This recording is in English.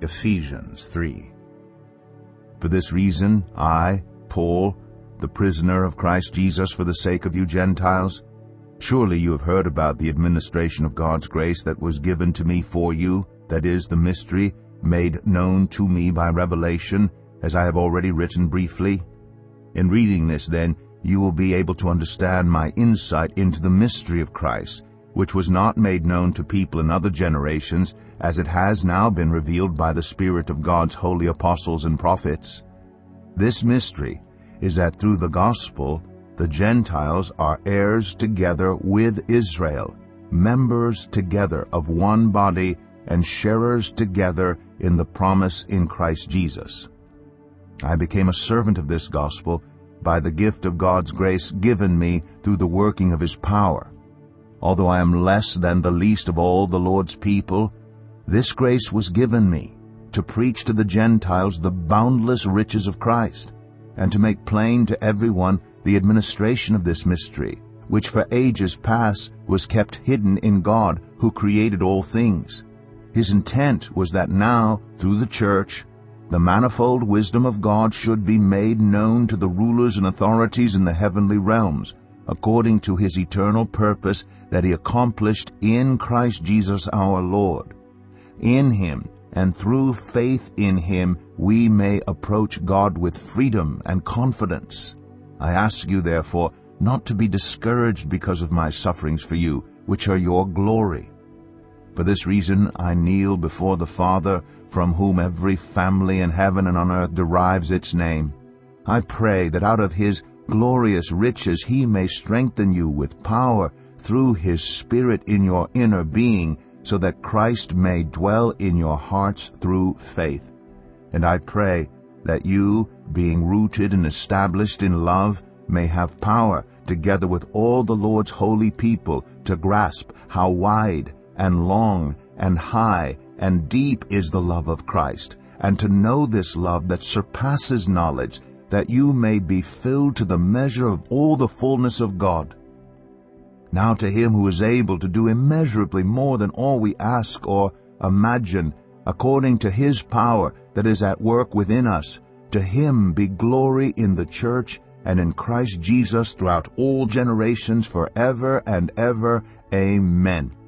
Ephesians 3. For this reason, I, Paul, the prisoner of Christ Jesus for the sake of you Gentiles, surely you have heard about the administration of God's grace that was given to me for you, that is, the mystery made known to me by revelation, as I have already written briefly. In reading this, then, you will be able to understand my insight into the mystery of Christ, which was not made known to people in other generations, as it has now been revealed by the Spirit of God's holy apostles and prophets. This mystery is that through the gospel the Gentiles are heirs together with Israel, members together of one body, and sharers together in the promise in Christ Jesus. I became a servant of this gospel by the gift of God's grace given me through the working of His power. Although I am less than the least of all the Lord's people, this grace was given me to preach to the Gentiles the boundless riches of Christ, and to make plain to everyone the administration of this mystery, which for ages past was kept hidden in God who created all things. His intent was that now, through the church, the manifold wisdom of God should be made known to the rulers and authorities in the heavenly realms, according to His eternal purpose that He accomplished in Christ Jesus our Lord. In Him, and through faith in Him, we may approach God with freedom and confidence. I ask you, therefore, not to be discouraged because of my sufferings for you, which are your glory. For this reason I kneel before the Father, from whom every family in heaven and on earth derives its name. I pray that out of His glorious riches He may strengthen you with power through His Spirit in your inner being, so that Christ may dwell in your hearts through faith. And I pray that you, being rooted and established in love, may have power, together with all the Lord's holy people, to grasp how wide and long and high and deep is the love of Christ, and to know this love that surpasses knowledge, that you may be filled to the measure of all the fullness of God. Now to Him who is able to do immeasurably more than all we ask or imagine, according to His power that is at work within us, to Him be glory in the church and in Christ Jesus throughout all generations, forever and ever. Amen.